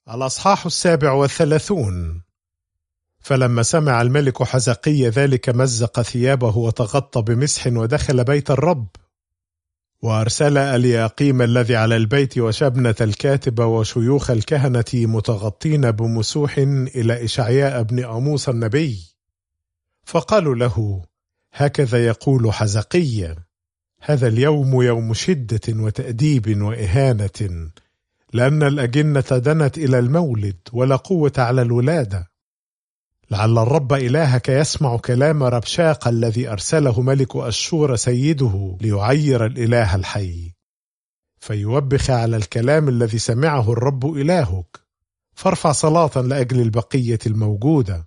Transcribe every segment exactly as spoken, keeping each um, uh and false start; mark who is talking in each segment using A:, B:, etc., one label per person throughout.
A: الأصحاح السابع والثلاثون. فلما سمع الملك حزقي ذلك مزق ثيابه وتغطى بمسح ودخل بيت الرب، وأرسل الياقيم الذي على البيت وشبنة الكاتب وشيوخ الكهنة متغطين بمسوح إلى إشعياء بن آموس النبي، فقالوا له: هكذا يقول حزقي: هذا اليوم يوم شدة وتأديب وإهانة، لأن الأجنة دنت إلى المولد ولا قوة على الولادة. لعل الرب إلهك يسمع كلام ربشاق الذي أرسله ملك أشور سيده ليعير الإله الحي، فيوبخ على الكلام الذي سمعه الرب إلهك، فارفع صلاة لأجل البقية الموجودة.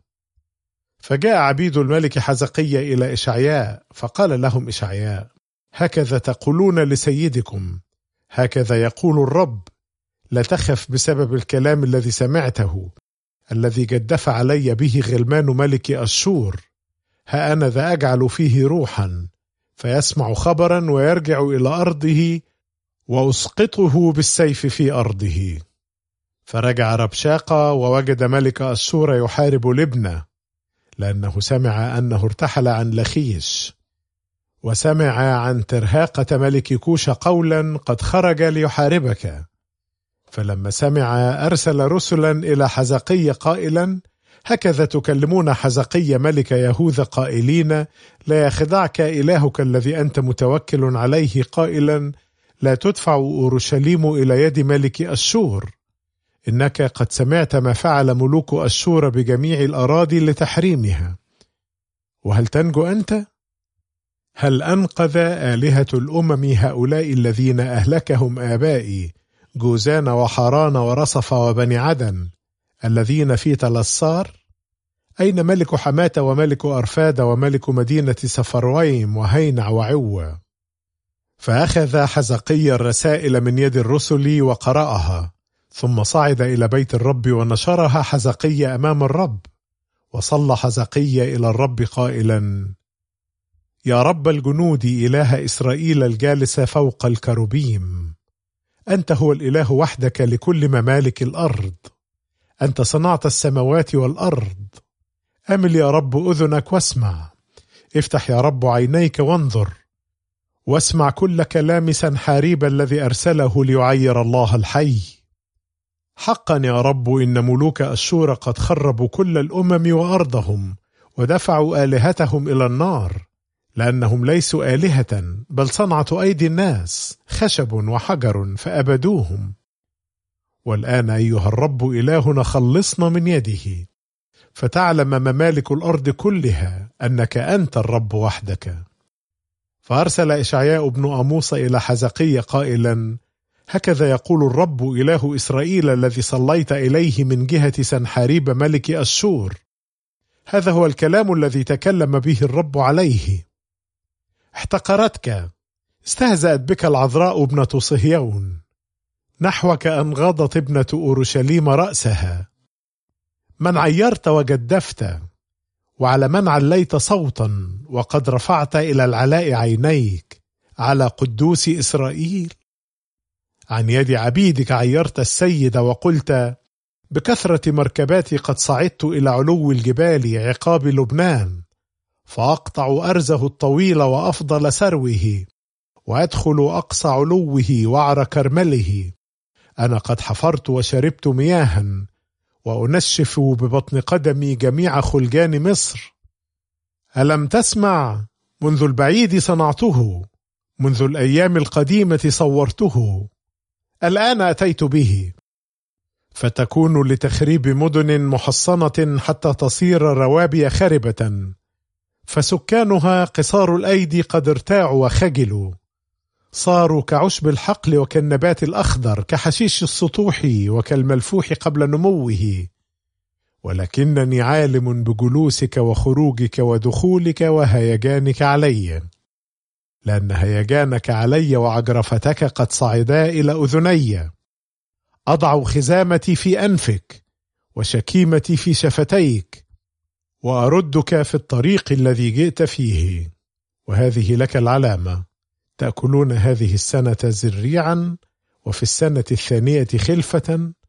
A: فجاء عبيد الملك حزقي إلى إشعياء، فقال لهم إشعياء: هكذا تقولون لسيدكم: هكذا يقول الرب، لا تخف بسبب الكلام الذي سمعته، الذي جدف علي به غلمان ملك أشور. ها أنا ذا أجعل فيه روحا، فيسمع خبرا ويرجع إلى أرضه، وأسقطه بالسيف في أرضه. فرجع ربشاق ووجد ملك أشور يحارب لبنى، لأنه سمع أنه ارتحل عن لخيش، وسمع عن ترهاقة ملك كوش قولا قد خرج ليحاربك. فلما سمع أرسل رسلا إلى حزقي قائلا: هكذا تكلمون حزقي ملك يهوذا قائلين: لا يخدعك إلهك الذي أنت متوكل عليه، قائلا: لا تدفع أورشليم إلى يد ملك أشور، إنك قد سمعت ما فعل ملوك أشور بجميع الأراضي لتحريمها. وهل تنجو أنت؟ هل أنقذ آلهة الأمم هؤلاء الذين أهلكهم آبائي، جوزان وحران ورصف وبني عدن الذين في تلصار؟ أين ملك حماة وملك أرفاد وملك مدينة سفرويم وهينع وعوة؟ فأخذ حزقي الرسائل من يد الرسل وقرأها، ثم صعد إلى بيت الرب ونشرها حزقي أمام الرب. وصلى حزقي إلى الرب قائلا: يا رب الجنود إله إسرائيل الجالس فوق الكروبيم، أنت هو الإله وحدك لكل ممالك الأرض، أنت صنعت السماوات والأرض. أمل يا رب أذنك واسمع، افتح يا رب عينيك وانظر، واسمع كل كلام سنحاريب الذي أرسله ليعير الله الحي. حقا يا رب إن ملوك أشور قد خربوا كل الأمم وأرضهم، ودفعوا آلهتهم إلى النار، لأنهم ليسوا آلهة بل صنعة أيدي الناس، خشب وحجر فأبدوهم. والآن أيها الرب إلهنا خلصنا من يده، فتعلم ممالك الأرض كلها أنك أنت الرب وحدك. فأرسل إشعياء بن آموس إلى حزقي قائلا: هكذا يقول الرب إله إسرائيل الذي صليت إليه من جهة سنحاريب ملك أشور، هذا هو الكلام الذي تكلم به الرب عليه: احتقرتك، استهزأت بك العذراء ابنة صهيون، نحوك أنغضت ابنة أورشليم رأسها. من عيرت وجدفت، وعلى من عليت صوتا، وقد رفعت إلى العلاء عينيك على قدوس إسرائيل. عن يد عبيدك عيرت السيد وقلت: بكثرة مركباتي قد صعدت إلى علو الجبال عقاب لبنان، فأقطع أرزه الطويل وأفضل سروه، وأدخل أقصى علوه وعر كرمله. أنا قد حفرت وشربت مياها، وأنشف ببطن قدمي جميع خلجان مصر. ألم تسمع؟ منذ البعيد صنعته، منذ الأيام القديمة صورته، الآن أتيت به. فتكون لتخريب مدن محصنة حتى تصير روابي خربة، فسكانها قصار الأيدي قد ارتاعوا وخجلوا، صاروا كعشب الحقل وكالنبات الأخضر، كحشيش السطوح وكالملفوح قبل نموه. ولكنني عالم بجلوسك وخروجك ودخولك وهيجانك علي، لأن هيجانك علي وعجرفتك قد صعدا إلى أذني. أضع خزامتي في أنفك وشكيمتي في شفتيك، وأردك في الطريق الذي جئت فيه. وهذه لك العلامة: تأكلون هذه السنة زريعا، وفي السنة الثانية خلفة،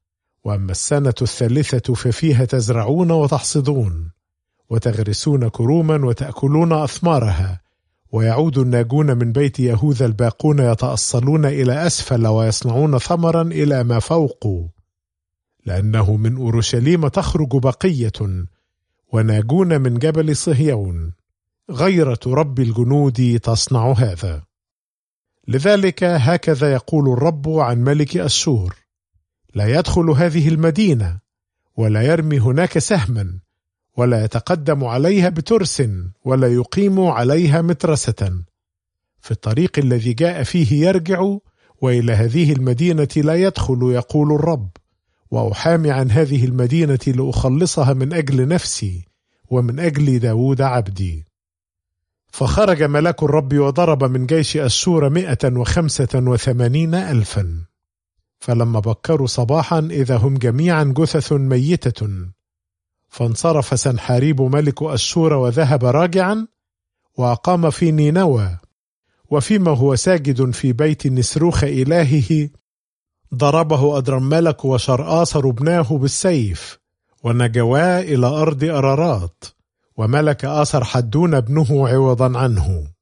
A: وأما السنة الثالثة ففيها تزرعون وتحصدون وتغرسون كروما وتأكلون أثمارها، ويعود الناجون من بيت يهوذا الباقون يتأصلون إلى أسفل ويصنعون ثمرا إلى ما فوق، لأنه من أورشليم تخرج بقية وناجون من جبل صهيون، غيرة رب الجنود تصنع هذا. لذلك هكذا يقول الرب عن ملك أشور: لا يدخل هذه المدينة ولا يرمي هناك سهما ولا يتقدم عليها بترس ولا يقيم عليها مترسة. في الطريق الذي جاء فيه يرجع، وإلى هذه المدينة لا يدخل، يقول الرب، وأحامي عن هذه المدينة لأخلصها من أجل نفسي ومن أجل داود عبدي. فخرج ملاك الرب وضرب من جيش أشور مئة وخمسة وثمانين ألفا. فلما بكروا صباحا إذا هم جميعا جثث ميتة. فانصرف سنحاريب ملك أشور وذهب راجعا، وأقام في نينوى، وفيما هو ساجد في بيت نسروخ إلهه ضربه أدرملك وشرآصر ابناه بالسيف، ونجوا إلى أرض أرارات، وملك آسر حدون ابنه عوضا عنه.